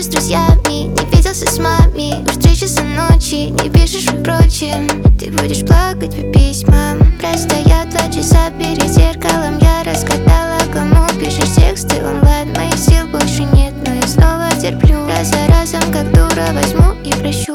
с друзьями, не виделся с мамой. Уж 3 часа ночи, не пишешь, впрочем. Ты будешь плакать по письмам. Простоя 2 часа перед зеркалом, я разгадала, кому пишешь тексты онлайн. Моих сил больше нет, но я снова терплю. Раз за разом, как дура, возьму и прощу.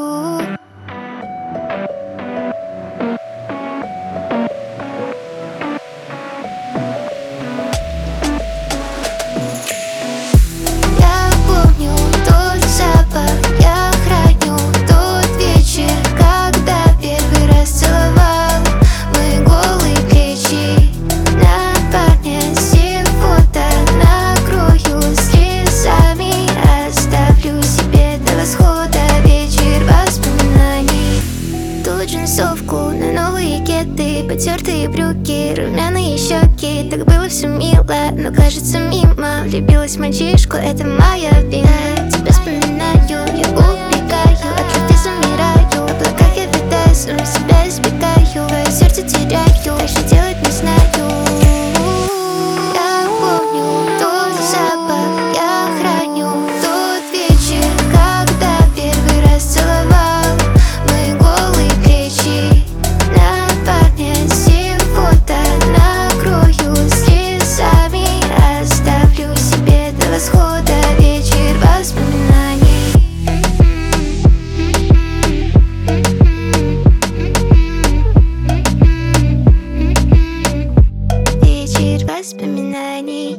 Джинсовку на новые кеды, потертые брюки, румяные щеки. Так было все мило, но кажется мимо. Влюбилась в мальчишку, это моя вина.